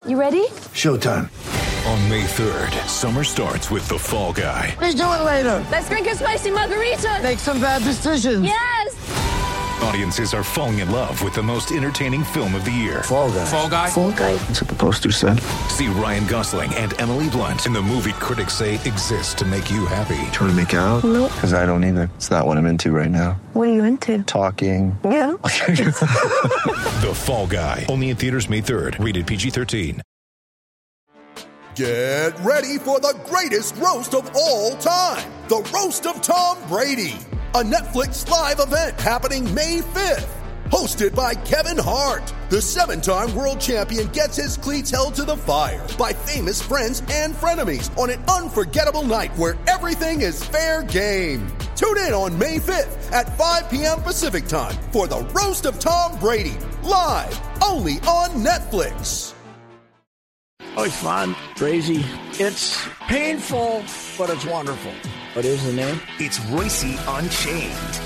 You ready? Showtime. On May 3rd, summer starts with The Fall Guy. Let's do it later. Let's drink a spicy margarita. Make some bad decisions. Yes. Audiences are falling in love with the most entertaining film of the year. Fall Guy. Fall Guy? Fall Guy. That's what the poster said. See Ryan Gosling and Emily Blunt in the movie critics say exists to make you happy. Trying to make it out? Nope. Because I don't either. It's not what I'm into right now. What are you into? Talking. Yeah. The Fall Guy. Only in theaters May 3rd. Rated PG-13. Get ready for the greatest roast of all time. The Roast of Tom Brady. A Netflix live event happening May 5th. Hosted by Kevin Hart. The 7-time world champion gets his cleats held to the fire by famous friends and frenemies on an unforgettable night where everything is fair game. Tune in on May 5th at 5 p.m. Pacific time for the Roast of Tom Brady. Live only on Netflix. Oh, it's fun, crazy. It's painful, but it's wonderful. What is the name? It's Royce Unchained.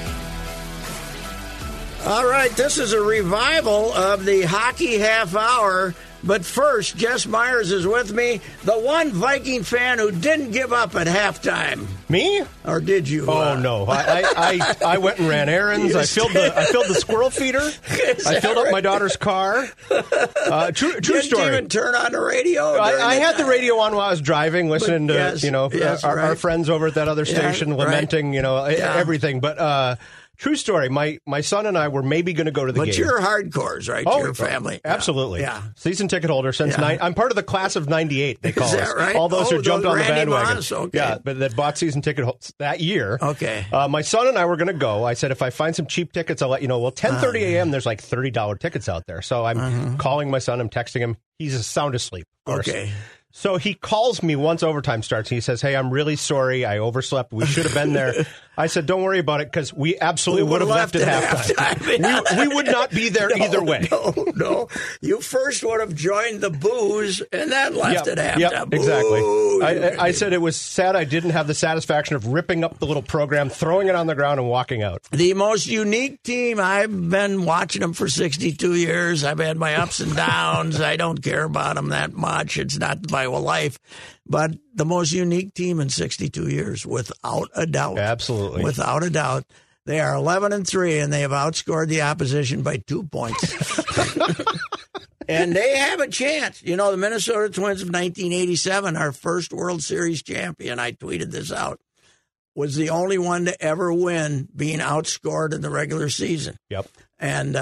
All right, this is a revival of the Hockey Half Hour. But first, Jess Myers is with me, the one Viking fan who didn't give up at halftime. Me? Or did you? Oh no! I went and ran errands. I filled the squirrel feeder. I filled up my daughter's car. True Didn't story. Even turn on the radio. I had the radio on while I was driving, listening to our friends over at that other station lamenting everything. But true story. My son and I were maybe going to go to the game. But you're hardcores, right? Oh, your family. Absolutely. Yeah. Season ticket holder since I'm part of the class of 98, they call us. Is that right? All those who jumped on the bandwagon. Moss? Okay. Yeah, but that bought season ticket that year. Okay. My son and I were going to go. I said, if I find some cheap tickets, I'll let you know. Well, 10:30 a.m., there's like $30 tickets out there. So I'm calling my son. I'm texting him. He's sound asleep. Okay. So he calls me once overtime starts. He says, hey, I'm really sorry. I overslept. We should have been there. I said, don't worry about it, because we absolutely would have left at halftime. We would not be there either way. No. You first would have joined the booze and then left at halftime. Yep, exactly. I said it was sad I didn't have the satisfaction of ripping up the little program, throwing it on the ground, and walking out. The most unique team, I've been watching them for 62 years. I've had my ups and downs. I don't care about them that much. It's not my whole life. But the most unique team in 62 years, without a doubt. Absolutely. Without a doubt. They are 11-3, and they have outscored the opposition by 2 points. And they have a chance. You know, the Minnesota Twins of 1987, our first World Series champion, I tweeted this out, was the only one to ever win being outscored in the regular season. Yep. And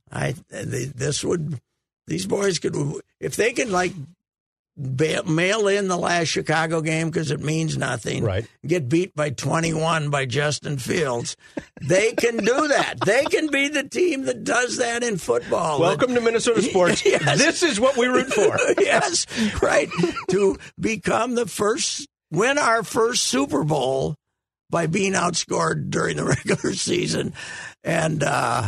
these boys could, if they could, like, mail in the last Chicago game because it means nothing. Right. Get beat by 21 by Justin Fields. They can do that. They can be the team that does that in football. Welcome to Minnesota sports. Yes. This is what we root for. Yes, right. To become win our first Super Bowl by being outscored during the regular season. And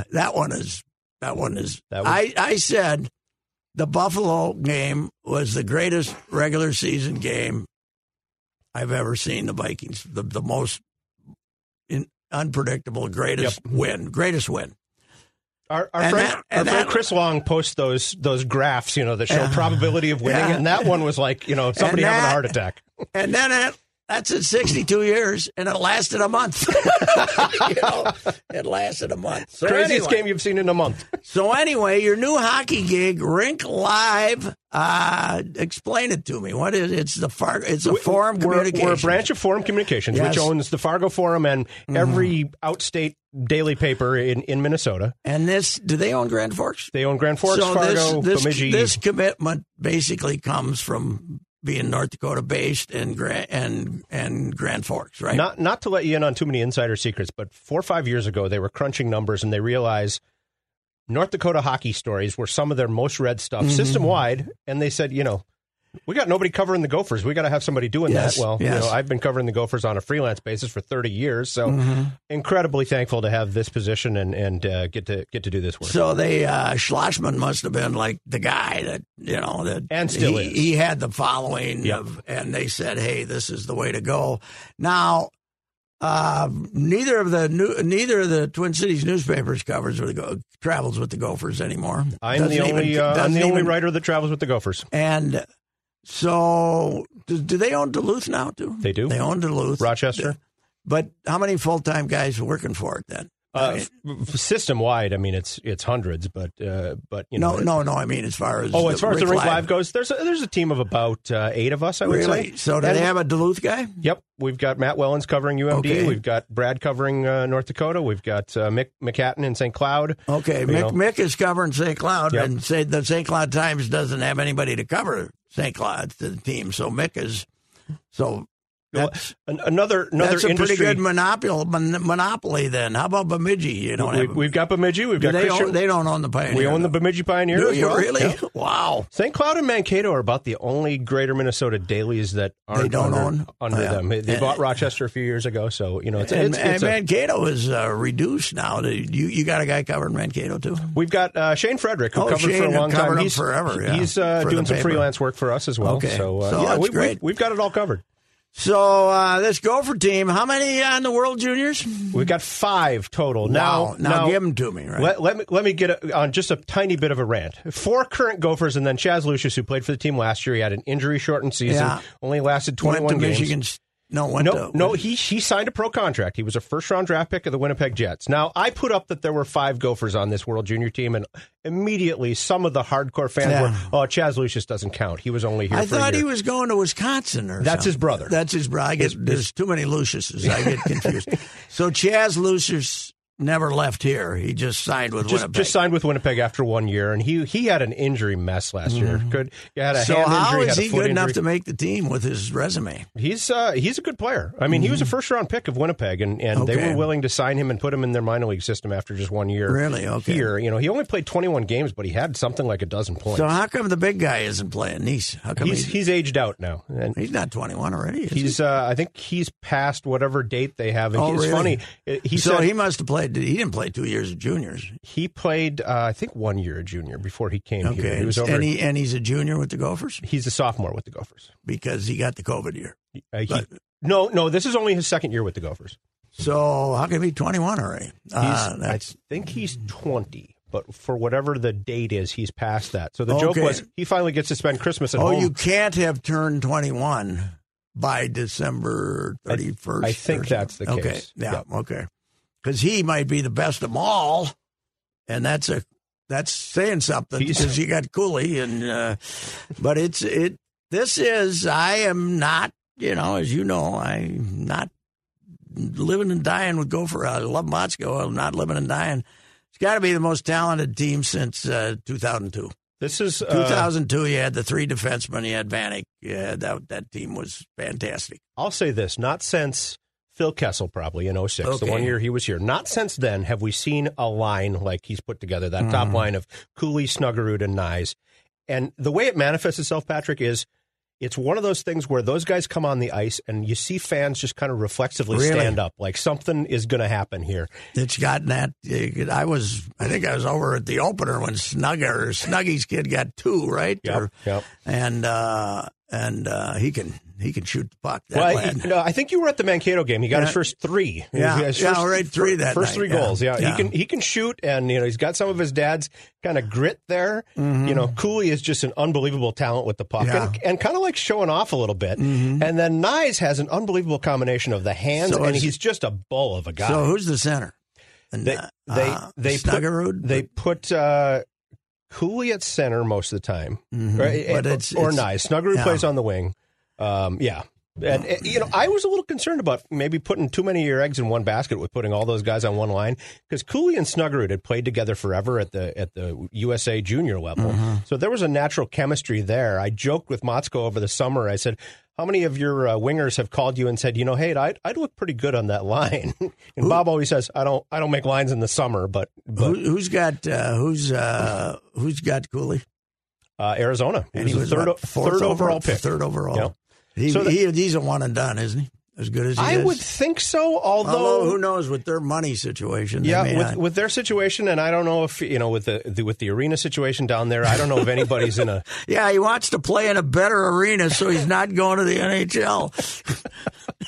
I said, the Buffalo game was the greatest regular season game I've ever seen the Vikings. The most unpredictable, greatest win. Our friend Chris Long posts those graphs, that show probability of winning, and that one was like, somebody having a heart attack. And then that's at 62 years, and it lasted a month. It lasted a month. So Craziest game you've seen in a month. So anyway, your new hockey gig, Rink Live. Explain it to me. What is it? It's the Fargo. It's a Forum Communications. We're a branch of Forum Communications, which owns the Fargo Forum and every outstate daily paper in Minnesota. And do they own Grand Forks? They own Grand Forks, Fargo, Bemidji. This commitment basically comes from being North Dakota based and Grand Forks, right? Not to let you in on too many insider secrets, but 4 or 5 years ago they were crunching numbers and they realized North Dakota hockey stories were some of their most read stuff system wide, and they said, we got nobody covering the Gophers. We got to have somebody doing that. Well, I've been covering the Gophers on a freelance basis for 30 years, so incredibly thankful to have this position and get to do this work. So Schlossman must have been like the guy that and still is. He had the following and they said, "Hey, this is the way to go." Now, Neither of the Twin Cities newspapers travels with the Gophers anymore. I'm the only writer that travels with the Gophers. And so, do they own Duluth now too? They do. They own Duluth, Rochester. But how many full-time guys are working for it then? System wide, I mean it's hundreds, but you know. No. I mean as far as as the Rink Live goes, there's a team of about 8 of us. I would say. So do they have a Duluth guy? Yep, we've got Matt Wellens covering UMD. Okay. We've got Brad covering North Dakota. We've got Mick McHatton in St. Cloud. Okay, Mick is covering St. Cloud, Yep. and the St. Cloud Times doesn't have anybody to cover St. Cloud to the team. So Mick is That's another that's a industry. pretty good monopoly. Then how about Bemidji? You know, we've got Bemidji. We've got Christian. They don't own the Pioneer. We own the Bemidji Pioneer. Do as you well. really? Yeah. Wow. St. Cloud and Mankato are about the only Greater Minnesota dailies that aren't under them. They bought Rochester a few years ago, so you know it's Mankato is reduced now. You got a guy covering Mankato too? We've got Shane Frederick, who covered for a long time. He's forever. Yeah, he's doing some freelance work for us as well. Okay. So that's great. We've got it all covered. So this Gopher team, how many on the World Juniors? We've got 5 total. Wow. Now give them to me, right? Let me get on just a tiny bit of a rant. 4 current Gophers, and then Chaz Lucius, who played for the team last year. He had an injury-shortened season, only lasted 21 games. Michigan. He signed a pro contract. He was a first-round draft pick of the Winnipeg Jets. Now, I put up that there were 5 Gophers on this World Junior team, and immediately some of the hardcore fans were, Chaz Lucius doesn't count. He was only here for a year. I thought he was going to Wisconsin or That's something. his brother. That's his brother. There's too many Luciuses. I get confused. So Chaz Lucius never left here. He just signed with Winnipeg. Just signed with Winnipeg after 1 year, and he had an injury mess last year. He had a hand injury, how is had a he foot good injury. enough to make the team with his resume? He's a good player. I mean, he was a first-round pick of Winnipeg, and they were willing to sign him and put him in their minor league system after just 1 year. Really? Okay. Here, he only played 21 games, but he had something like a dozen points. So how come the big guy isn't playing? Nice. How come he's aged out now? And he's not 21 already, is he? I think he's past whatever date they have. And really? Funny. He must have played. He didn't play 2 years of juniors. He played, I think, 1 year of junior before he came here. He was over. And he's a junior with the Gophers? He's a sophomore with the Gophers. Because he got the COVID year. No, this is only his second year with the Gophers. So how can he be 21 already? I think he's 20. But for whatever the date is, he's past that. So the joke was he finally gets to spend Christmas at home. Oh, you can't have turned 21 by December 31st. I think that's the case. Okay, okay. Because he might be the best of them all, and that's saying something because you got Cooley, and but I am not, as you know, I'm not living and dying with Gopher. I love Motzko. I'm not living and dying. It's got to be the most talented team since 2002. This is 2002. You had the 3 defensemen. You had Vanek. Yeah, that team was fantastic. I'll say this: not since Phil Kessel, probably in 06, the 1 year he was here. Not since then have we seen a line like he's put together. That top line of Cooley, Snuggerud, and Nyes. And the way it manifests itself, Patrick, is it's one of those things where those guys come on the ice and you see fans just kind of reflexively stand up, like something is going to happen here. It's gotten that. I think I was over at the opener when Snuggy's kid got 2, right? Yep. And he can shoot the puck. I think you were at the Mankato game. He got his first 3. 3 that first night. 3 goals. Yeah. He can shoot, and he's got some of his dad's kind of grit there. Cooley is just an unbelievable talent with the puck, and kind of like showing off a little bit. And then Nyes has an unbelievable combination of the hands, and he's just a bull of a guy. So who's the center? And, they Snuggerud? put Cooley at center most of the time, right? But or Nyes. Snuggerud plays on the wing. And I was a little concerned about maybe putting too many of your eggs in one basket with putting all those guys on one line, because Cooley and Snuggerud had played together forever at the USA junior level. So there was a natural chemistry there. I joked with Motzko over the summer. I said, how many of your wingers have called you and said, hey, I'd look pretty good on that line? And Bob always says, I don't make lines in the summer, but who's got Cooley? Arizona. And he was third overall pick. Third overall. Yep. He's a one and done, isn't he? As good as he is. I would think so, although who knows with their money situation. With their situation, and I don't know if with the arena situation down there, I don't know if anybody's in a he wants to play in a better arena, so he's not going to the NHL.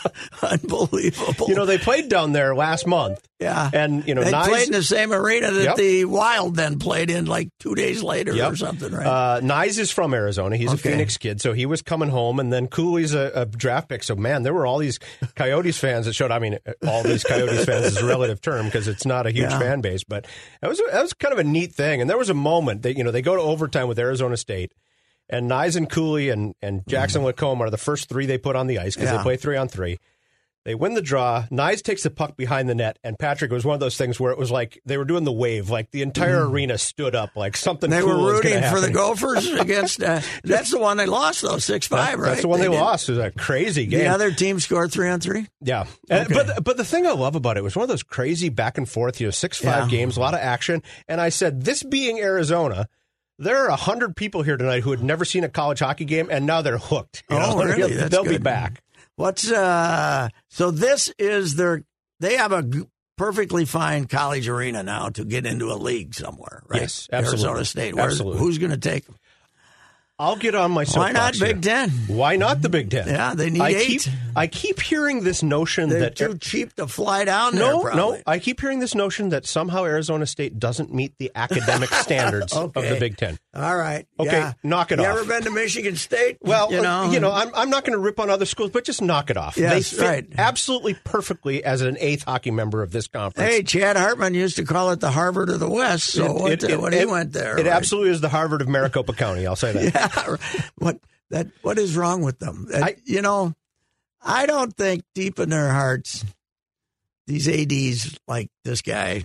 Unbelievable. You know, they played down there last month. Yeah. And, you know, they Nyes played in the same arena that Yep. the Wild then played in like 2 days later or something, right? Nyes is from Arizona. He's a Phoenix kid, so he was coming home, and then Cooley's a draft pick. So, man, there were all these Coyotes fans that showed. I mean, all these Coyotes fans is a relative term because it's not a huge fan base, but that was kind of a neat thing. And there was a moment that, you know, they go to overtime with Arizona State, and Nyes and Cooley and Jackson Lacombe are the first three they put on the ice because they play 3-on-3. They win the draw. Nyes takes the puck behind the net, and Patrick, it was one of those things where it was like they were doing the wave, like the entire arena stood up, like something they cool were was rooting gonna for the happen. Gophers against. That's the one they lost, though, 6-5, right? That's the one they lost. It was a crazy game. The other team scored 3-on-3. Yeah, but the thing I love about it was one of those crazy back and forth, 6-5 games, a lot of action. And I said, this being Arizona, there are 100 people here tonight who had never seen a college hockey game, and now they're hooked. Really? They'll be back. What's so this is they have a perfectly fine college arena now to get into a league somewhere, right? Yes, absolutely. Arizona State. Absolutely. Who's going to take them? I'll get on my soapbox. Why not here. Big Ten? Why not the Big Ten? Yeah, they need 8. I keep hearing this notion They're that too cheap to fly down there. No. Probably. I keep hearing this notion that somehow Arizona State doesn't meet the academic standards of the Big Ten. All right. Okay, yeah. knock it off. You ever been to Michigan State? Well, I'm not going to rip on other schools, but just knock it off. Yes, they fit right. absolutely perfectly as an 8th hockey member of this conference. Hey, Chad Hartman used to call it the Harvard of the West. So when he went there, it absolutely is the Harvard of Maricopa County. I'll say that. Yeah. What is wrong with them? I don't think deep in their hearts these ADs like this guy,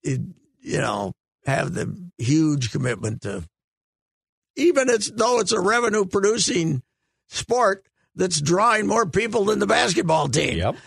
have the huge commitment to, even though it's a revenue producing sport that's drawing more people than the basketball team. Yep.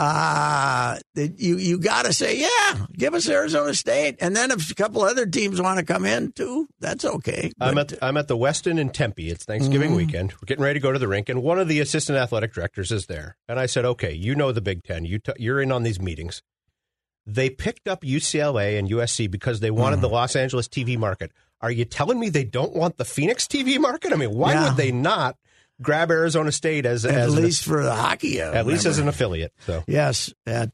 You got to say, yeah, give us Arizona State, and then if a couple other teams want to come in too, that's okay. I'm at the Westin in Tempe. It's Thanksgiving weekend. We're getting ready to go to the rink, and one of the assistant athletic directors is there. And I said, okay, you know the Big Ten. You're in on these meetings. They picked up UCLA and USC because they wanted the Los Angeles TV market. Are you telling me they don't want the Phoenix TV market? I mean, why would they not grab Arizona State as least for the hockey? At least as an affiliate. So yes, you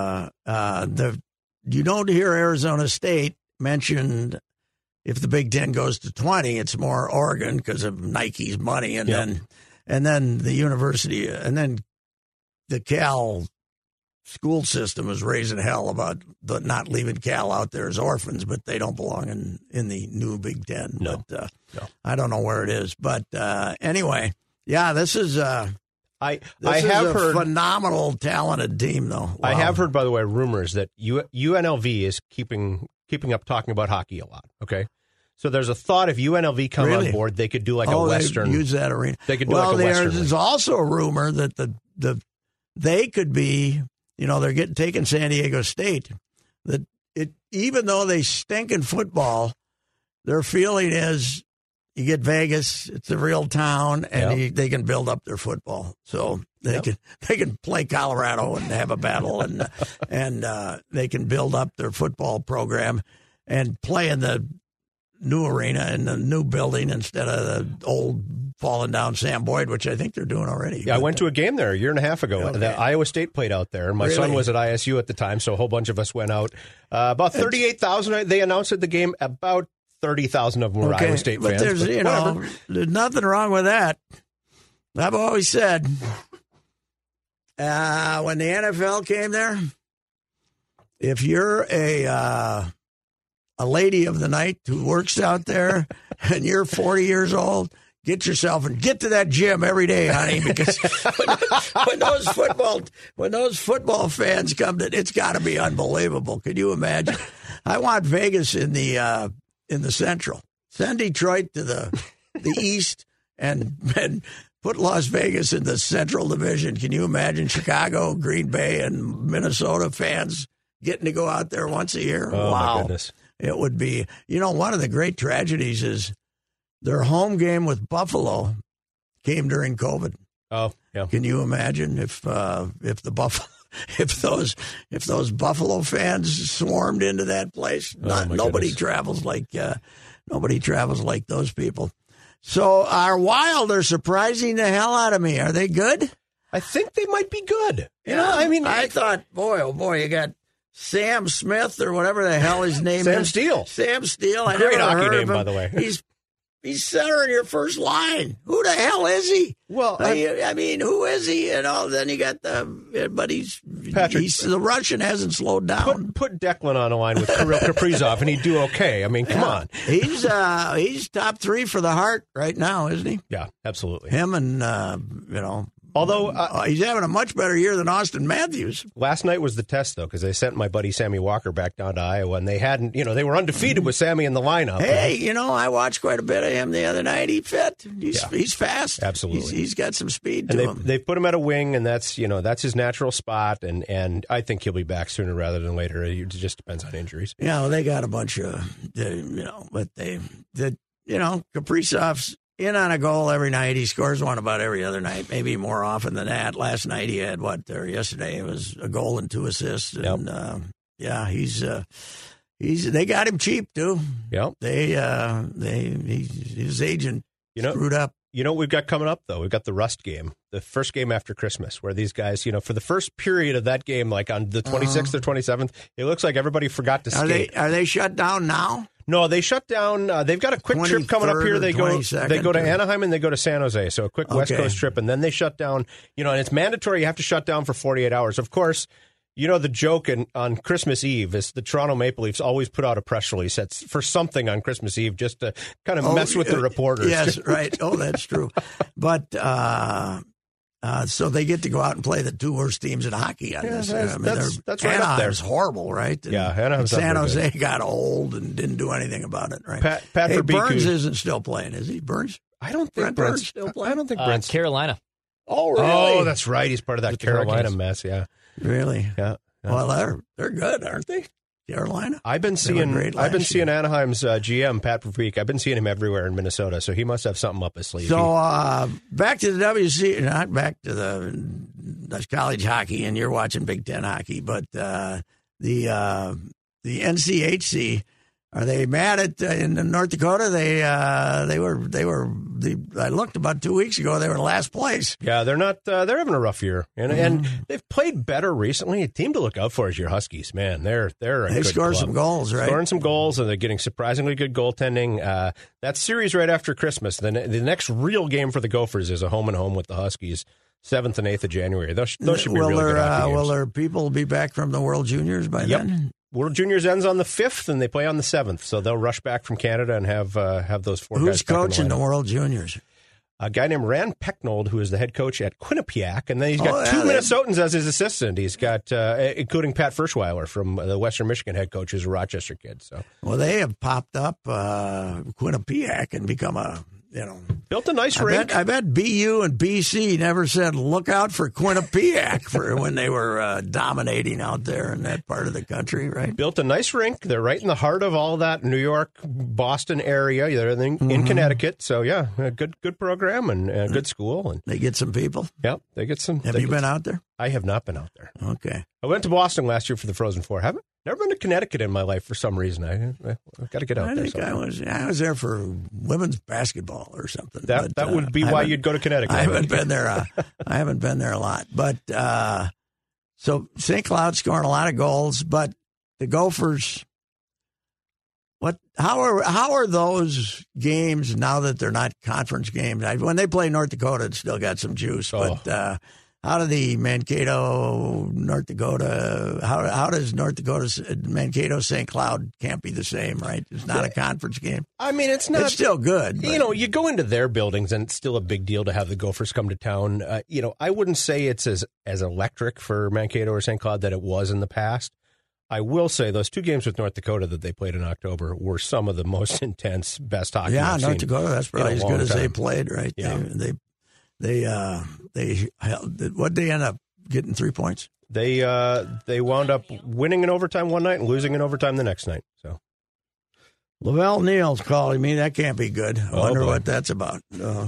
don't hear Arizona State mentioned. If the Big Ten goes to 20, it's more Oregon because of Nike's money, and then the university, and then the Cal school system is raising hell about not leaving Cal out there as orphans, but they don't belong in the new Big Ten. No. But I don't know where it is. But anyway, yeah, this is I have heard phenomenal, talented team, though. Wow. I have heard, by the way, rumors that UNLV is keeping up talking about hockey a lot. Okay. So there's a thought if UNLV come on board, they could do like a Western. Use that arena. They could do like a Western. There's also a rumor that they could be, they're taking San Diego State. That even though they stink in football, their feeling is you get Vegas, it's a real town, and they can build up their football. So they can play Colorado and have a battle, and they can build up their football program and play in the new arena in the new building instead of the old falling down Sam Boyd, which I think they're doing already. Yeah, I went to a game there a year and a half ago. Okay. The Iowa State played out there, and my son was at ISU at the time, so a whole bunch of us went out. About 38,000. They announced at the game. About 30,000 of them were Iowa State fans. But there's nothing wrong with that. I've always said when the NFL came there, if you're a lady of the night who works out there and you're 40 years old, get yourself and get to that gym every day, honey, because when those football fans come to, it's got to be unbelievable. Could you imagine? I want Vegas in the Central. Send Detroit to the East and put Las Vegas in the Central Division. Can you imagine Chicago, Green Bay, and Minnesota fans getting to go out there once a year? Oh, wow. My goodness. It would be, one of the great tragedies is their home game with Buffalo came during COVID. Oh, yeah. Can you imagine if those Buffalo fans swarmed into that place? Nobody travels like those people. So our Wild are surprising the hell out of me. Are they good? I think they might be good. You know, I mean, I thought, boy, oh boy, you got Sam Smith or whatever the hell his name Sam is. Steele. Sam Steele. I Great never hockey heard name, of him. by the way. He's center in your first line. Who the hell is he? Well, I mean, who is he? You know, then you got but Patrick, the Russian hasn't slowed down. Put Declan on a line with Kirill Kaprizov, and he'd do okay. I mean, come on. He's top 3 for the Hart right now, isn't he? Yeah, absolutely. Him and Although he's having a much better year than Austin Matthews. Last night was the test, though, because they sent my buddy Sammy Walker back down to Iowa, and they hadn't, they were undefeated with Sammy in the lineup. Hey, I watched quite a bit of him the other night. He fit. He's fast. Absolutely. He's got some speed to him. They put him at a wing, and that's his natural spot, and I think he'll be back sooner rather than later. It just depends on injuries. Yeah, well, they got a bunch of, Kaprizov's in on a goal every night. He scores one about every other night, maybe more often than that. Last night he had yesterday it was a goal and 2 assists. And they got him cheap too. Yep. His agent screwed up. You know what we've got coming up, though? We've got the Rust game, the first game after Christmas, where these guys, for the first period of that game, like on the 26th or 27th, it looks like everybody forgot to skate. Are they shut down now? No, they shut down. They've got a quick trip coming up here. They go to Anaheim and they go to San Jose. So a quick West Coast trip, and then they shut down. And it's mandatory. You have to shut down for 48 hours. Of course, the joke on Christmas Eve is the Toronto Maple Leafs always put out a press release for something on Christmas Eve just to kind of mess with the reporters. Yes, right. Oh, that's true. But so they get to go out and play the 2 worst teams in hockey on this. That's right up there. Anaheim's horrible, right? And Anaheim's San Jose got old and didn't do anything about it, right? Burns isn't still playing, is he? Burns? I don't think Brent's still playing. I don't think Brent's Carolina. Oh, really? Oh, that's right. He's part of that Carolina mess. Yeah. Really? Yeah. Well, they're good, aren't they? Carolina. I've been seeing Anaheim's GM Pat Verbeek. I've been seeing him everywhere in Minnesota, so he must have something up his sleeve. So back to the WC, not back to the college hockey, and you're watching Big Ten hockey, but the NCHC. Are they mad at in North Dakota? They were. I looked about 2 weeks ago. They were in last place. Yeah, they're not. They're having a rough year, and they've played better recently. A team to look out for is your Huskies. Man, they're a they good score club. Some goals, right? Scoring some goals, and they're getting surprisingly good goaltending. That series right after Christmas. The next real game for the Gophers is a home and home with the Huskies. 7th and 8th of January. Those should be really good hockey games. Will their people be back from the World Juniors by then? World Juniors ends on the 5th, and they play on the 7th. So they'll rush back from Canada and have those 4 guys. Who's coaching the World Juniors? A guy named Rand Pecknold, who is the head coach at Quinnipiac, and then he's got 2 Minnesotans as his assistant. He's got, including Pat Ferschweiler from the Western Michigan head coach, who's a Rochester kid. So, well, they have popped up Quinnipiac and become built a nice rink. I bet BU and BC never said, look out for Quinnipiac for when they were dominating out there in that part of the country, right? Built a nice rink. They're right in the heart of all that New York, Boston area. They're in Connecticut. So, yeah, a good program and a good school. And they get some people? Yep, they get some. Have you been out there? I have not been out there. Okay. I went to Boston last year for the Frozen Four. Never been to Connecticut in my life for some reason. I've got to get out there. I was there for women's basketball or something. That would be why you'd go to Connecticut. I haven't been there. I haven't been there a lot. But so St. Cloud scoring a lot of goals, but the Gophers. How are those games now that they're not conference games? When they play North Dakota, it's still got some juice, but. How do the Mankato, North Dakota, how does North Dakota, Mankato, St. Cloud can't be the same, right? It's not a conference game. I mean, it's not. It's still good. But. You go into their buildings and it's still a big deal to have the Gophers come to town. I wouldn't say it's as electric for Mankato or St. Cloud that it was in the past. I will say those 2 games with North Dakota that they played in October were some of the most intense, best hockey I've seen. North Dakota, that's probably as good as they played, right? Yeah. What'd they end up getting 3 points? They wound up winning in overtime one night and losing in overtime the next night. So Lavelle Neal's calling me. That can't be good. I wonder what that's about. Oh,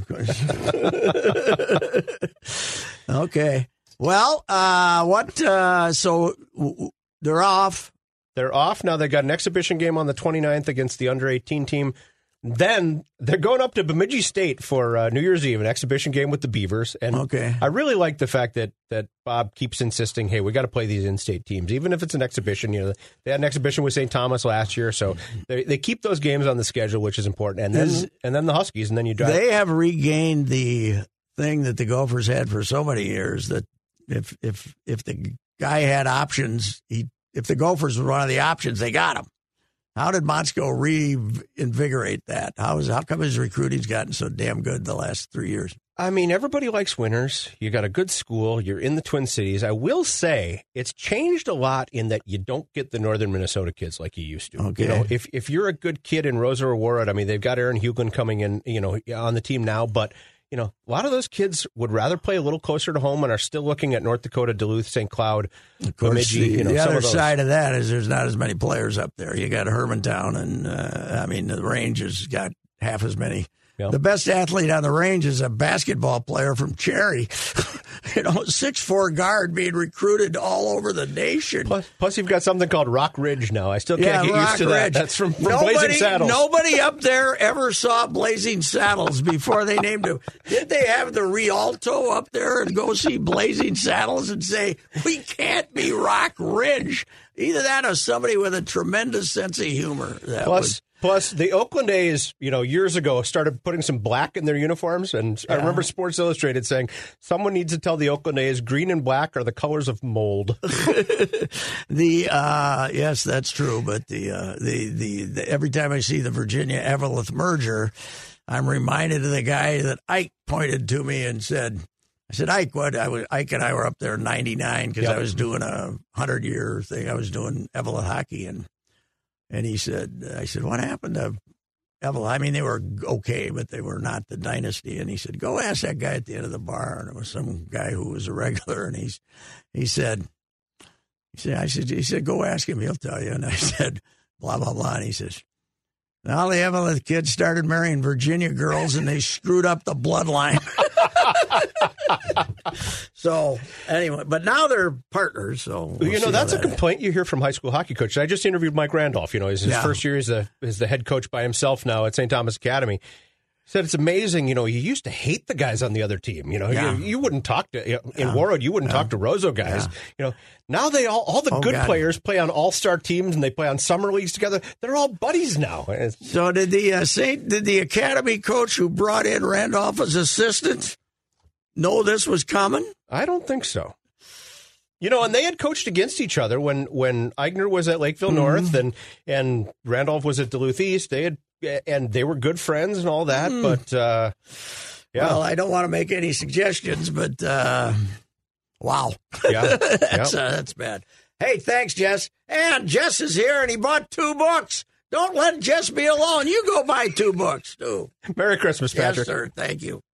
okay. Well, so they're off. They're off now. They got an exhibition game on the 29th against the under-18 team. Then they're going up to Bemidji State for New Year's Eve, an exhibition game with the Beavers. And I really like the fact that Bob keeps insisting, hey, we got to play these in-state teams, even if it's an exhibition. You know, they had an exhibition with St. Thomas last year, so they keep those games on the schedule, which is important. And then the Huskies, and then you drive. They have regained the thing that the Gophers had for so many years, that if the guy had options, if the Gophers were one of the options, they got him. How did Motzko reinvigorate that? How come his recruiting's gotten so damn good the last 3 years? I mean, everybody likes winners. You got a good school. You're in the Twin Cities. I will say it's changed a lot in that you don't get the northern Minnesota kids like you used to. Okay. You know, if you're a good kid in Rosa or Warren, I mean, they've got Aaron Hughlin coming in, you know, on the team now, but you know, a lot of those kids would rather play a little closer to home and are still looking at North Dakota, Duluth, St. Cloud, Bemidji. The other side of that is there's not as many players up there. You got Hermantown, and I mean, the range has got half as many. Yep. The best athlete on the range is a basketball player from Cherry. 6'4" guard being recruited all over the nation. Plus, you've got something called Rock Ridge now. I still can't get used to that. That's from Blazing Saddles. Nobody up there ever saw Blazing Saddles before they named him. Did they have the Rialto up there and go see Blazing Saddles and say, we can't be Rock Ridge? Either that or somebody with a tremendous sense of humor. Plus, the Oakland A's, years ago started putting some black in their uniforms, and I remember Sports Illustrated saying someone needs to tell the Oakland A's green and black are the colors of mold. Yes, that's true. But the every time I see the Virginia Evelyn merger, I'm reminded of the guy that Ike pointed to me and said, I said, Ike, Ike and I were up there in '99 because I was doing a 100-year thing. I was doing Evelyn hockey, and he said, I said, what happened to Evelyn? I mean, they were okay, but they were not the dynasty. And he said, go ask that guy at the end of the bar. And it was some guy who was a regular, and he said, go ask him, he'll tell you. And I said, blah blah blah. And he says, all the Evelyn kids started marrying Virginia girls, and they screwed up the bloodline. So anyway, but now they're partners. So that's a complaint you hear from high school hockey coaches. I just interviewed Mike Randolph. He's his first year as the head coach by himself now at St. Thomas Academy. He said it's amazing. You used to hate the guys on the other team. You wouldn't talk to in Warroad. You wouldn't talk to Roseau guys. Yeah. Now they all the good players play on all-star teams and they play on summer leagues together. They're all buddies now. So did the Academy coach who brought in Randolph as assistant know this was coming? I don't think so. And they had coached against each other when Eigner was at Lakeville North and Randolph was at Duluth East. They were good friends and all that, but Well, I don't want to make any suggestions, but wow. Yeah. That's bad. Hey, thanks, Jess. And Jess is here, and he bought 2 books. Don't let Jess be alone. You go buy 2 books, too. Merry Christmas, Patrick. Yes, sir. Thank you.